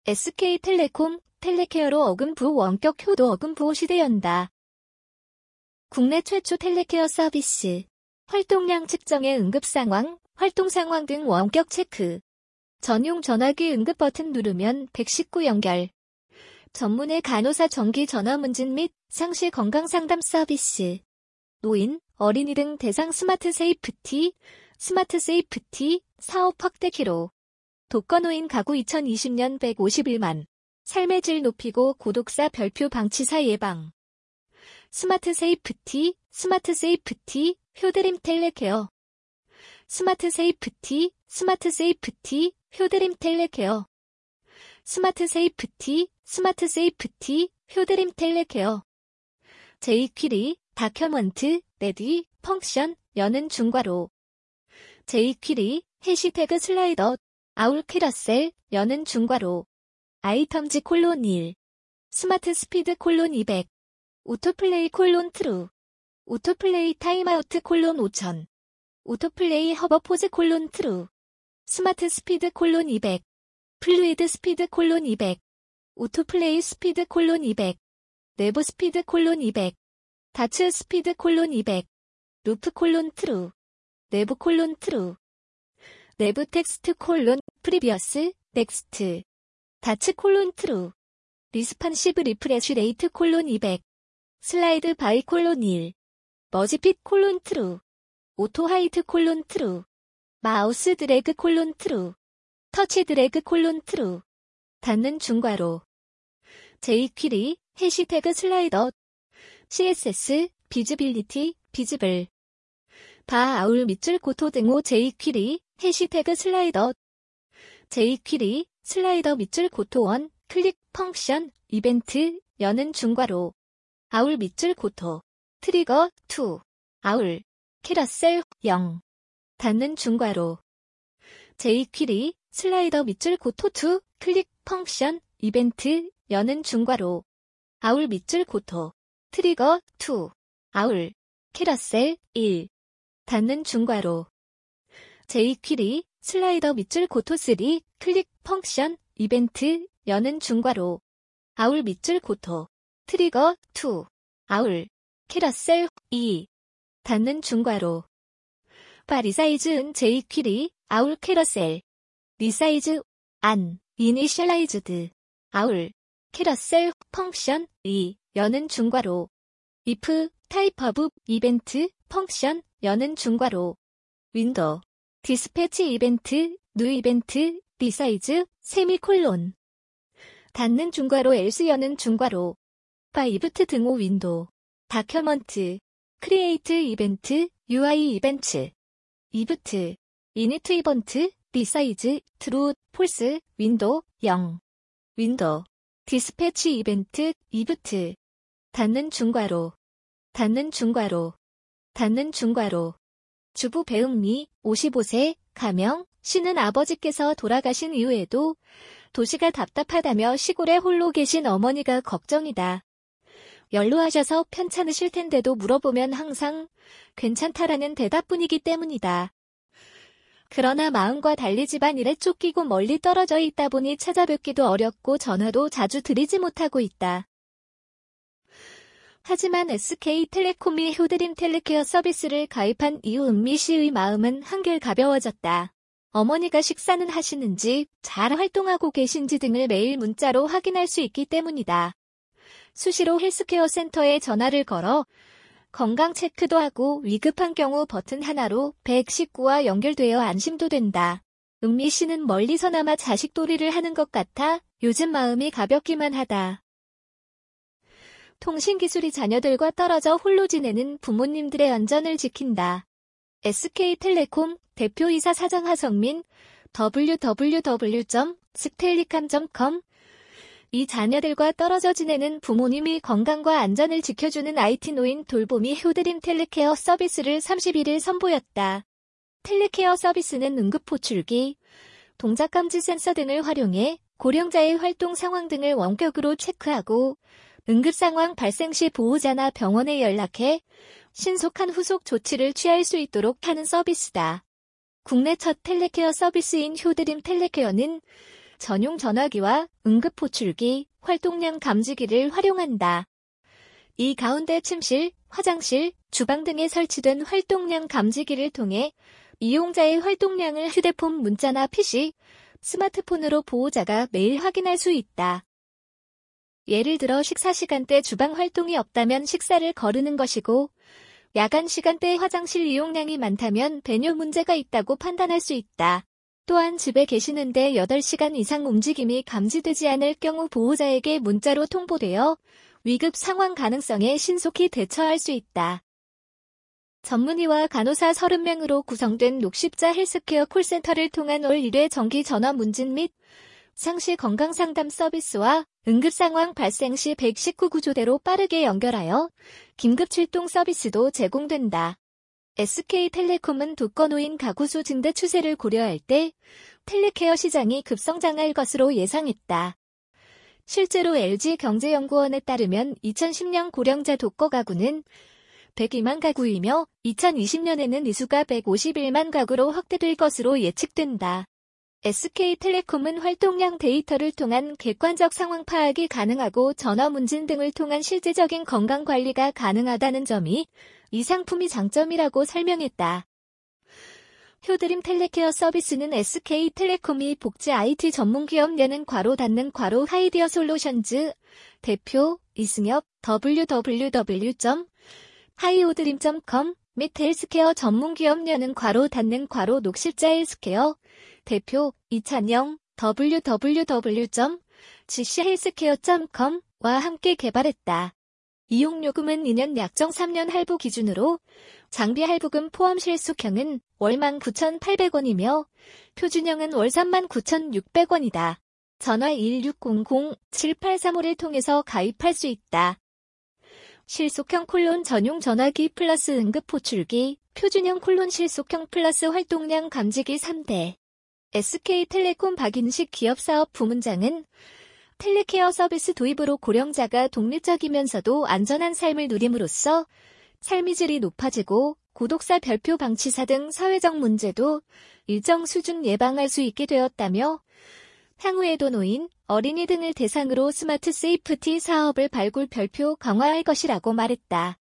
SK텔레콤, 텔레케어로 어금부 원격 효도 어금부 시대 연다. 국내 최초 텔레케어 서비스. 활동량 측정의 응급상황, 활동상황 등 원격 체크. 전용 전화기 응급 버튼 누르면 119 연결. 전문의 간호사 정기 전화 문진 및 상시 건강상담 서비스. 노인, 어린이 등 대상 스마트 세이프티 사업 확대 기로. 독거노인 가구 2020년 151만. 삶의 질 높이고 고독사 별표 방치사 예방. 스마트 세이프티, 효드림 텔레케어. 스마트 세이프티, 효드림 텔레케어. 스마트 세이프티, 효드림 텔레케어. 제이퀴리, 다큐먼트, 레디, 펑션, 여는 중괄호. 제이퀴리, 해시태그 슬라이더, 아울 캐러셀, 여는 중괄호. 아이텀즈 콜론 1. 스마트 스피드 콜론 200. 오토플레이 콜론 트루. 오토플레이 타임아우트 콜론 5000. 오토플레이 허버 포즈 콜론 트루. 스마트 스피드 콜론 200. 플루이드 스피드 콜론 200. 오토플레이 스피드 콜론 200. 내부 스피드 콜론 200. 다츠 스피드 콜론 200. 루프 콜론 트루. 내부 콜론 트루. 내부 텍스트 콜론 프리비어스 넥스트. 다츠 콜론 트루. 리스판시브 리프레쉬 레이트 콜론 200. 슬라이드 바이 콜론 1. 머지핏 콜론 트루. 오토 하이트 콜론 트루. 마우스 드래그 콜론 트루. 터치 드래그 콜론 트루. 닫는 중괄호. 제이퀴리, 해시태그 슬라이더. CSS, 비즈빌리티, 비즈블. 바 아울 밑줄 고토 등호 제이퀴리, 해시태그 슬라이더. 제이퀴리, 슬라이더 밑줄 고토 1, 클릭, 펑션, 이벤트, 여는 중괄호. 아울 밑줄 고토. 트리거, 2. 아울. 캐러셀, 0. 닫는 중괄호. 제이퀴리, 슬라이더 밑줄 고토 2, 클릭, 펑션, 이벤트, 여는 중괄호. 아울 밑줄 고토. 트리거, 2. 아울. 캐러셀, 1. 닫는 중괄호. 제이퀴리, 슬라이더 밑줄 고토 3, 클릭, 펑션, 이벤트, 여는 중괄호. 아울 밑줄 고토. 트리거, 2. 아울. 캐러셀, 2. 닫는 중괄호. 바 리사이즈은 제이퀴리, 아울 캐러셀. 리사이즈, 안, 이니셜라이즈드. 아울. 캐러셀, 펑션, 2. 여는 중괄호. if, 타입 어브, 이벤트, 펑션, 여는 중괄호. 윈도우. 디스패치 이벤트, 뉴 이벤트, 리사이즈, 세미콜론. 닫는 중괄호 else 여는 중괄호. 바 이브트 등호 윈도우. 다큐먼트. 크리에이트 이벤트, UI 이벤트. 이브트. 이니트 이벤트, 리사이즈, 트루, 폴스, 윈도우, 0. 윈도우. 디스패치 이벤트, 이브트. 닫는 중괄호. 닫는 중괄호. 닫는 중괄호. 주부 배은미, 55세, 가명, 씨는 아버지께서 돌아가신 이후에도 도시가 답답하다며 시골에 홀로 계신 어머니가 걱정이다. 연로하셔서 편찮으실 텐데도 물어보면 항상 괜찮다라는 대답뿐이기 때문이다. 그러나 마음과 달리 집안일에 쫓기고 멀리 떨어져 있다 보니 찾아뵙기도 어렵고 전화도 자주 드리지 못하고 있다. 하지만 SK텔레콤이 효드림 텔레케어 서비스를 가입한 이후 은미 씨의 마음은 한결 가벼워졌다. 어머니가 식사는 하시는지, 잘 활동하고 계신지 등을 매일 문자로 확인할 수 있기 때문이다. 수시로 헬스케어 센터에 전화를 걸어 건강 체크도 하고 위급한 경우 버튼 하나로 119와 연결되어 안심도 된다. 은미 씨는 멀리서나마 자식돌이를 하는 것 같아 요즘 마음이 가볍기만 하다. 통신기술이 자녀들과 떨어져 홀로 지내는 부모님들의 안전을 지킨다. SK텔레콤 대표이사 사장 하성민 www.stellicam.com 이 자녀들과 떨어져 지내는 부모님의 건강과 안전을 지켜주는 IT 노인 돌보미 효드림 텔레케어 서비스를 31일 선보였다. 텔레케어 서비스는 응급호출기, 동작감지 센서 등을 활용해 고령자의 활동 상황 등을 원격으로 체크하고 응급상황 발생 시 보호자나 병원에 연락해 신속한 후속 조치를 취할 수 있도록 하는 서비스다. 국내 첫 텔레케어 서비스인 효드림 텔레케어는 전용 전화기와 응급호출기, 활동량 감지기를 활용한다. 이 가운데 침실, 화장실, 주방 등에 설치된 활동량 감지기를 통해 이용자의 활동량을 휴대폰 문자나 PC, 스마트폰으로 보호자가 매일 확인할 수 있다. 예를 들어 식사 시간대 주방 활동이 없다면 식사를 거르는 것이고, 야간 시간대 화장실 이용량이 많다면 배뇨 문제가 있다고 판단할 수 있다. 또한 집에 계시는데 8시간 이상 움직임이 감지되지 않을 경우 보호자에게 문자로 통보되어 위급 상황 가능성에 신속히 대처할 수 있다. 전문의와 간호사 30명으로 구성된 녹십자 헬스케어 콜센터를 통한 올 1회 정기 전화 문진 및 상시 건강상담 서비스와 응급상황 발생 시 119 구조대로 빠르게 연결하여 긴급 출동 서비스도 제공된다. SK텔레콤은 독거노인 가구수 증대 추세를 고려할 때 텔레케어 시장이 급성장할 것으로 예상했다. 실제로 LG경제연구원에 따르면 2010년 고령자 독거 가구는 102만 가구이며 2020년에는 이 수가 151만 가구로 확대될 것으로 예측된다. SK텔레콤은 활동량 데이터를 통한 객관적 상황 파악이 가능하고 전화 문진 등을 통한 실제적인 건강관리가 가능하다는 점이 이 상품의 장점이라고 설명했다. 효드림 텔레케어 서비스는 SK텔레콤이 복지 IT 전문기업 여는 괄호 닫는 괄호 하이디어 솔루션즈 대표 이승엽 www.하이오드림.com 및 헬스케어 전문기업 여는 괄호 닫는 괄호 녹십자 헬스케어 대표 이찬영 www.gchel스케어.com과 함께 개발했다. 이용요금은 2년 약정 3년 할부 기준으로 장비 할부금 포함 실속형은 월 19,800원이며 표준형은 월 39,600원이다. 전화 1600-7835를 통해서 가입할 수 있다. 실속형 콜론 전용 전화기 플러스 응급호출기, 표준형 콜론 실속형 플러스 활동량 감지기 3대. SK텔레콤 박인식 기업사업 부문장은 텔레케어 서비스 도입으로 고령자가 독립적이면서도 안전한 삶을 누림으로써 삶의 질이 높아지고 고독사 별표 방치사 등 사회적 문제도 일정 수준 예방할 수 있게 되었다며 향후에도 노인, 어린이 등을 대상으로 스마트 세이프티 사업을 발굴 별표 강화할 것이라고 말했다.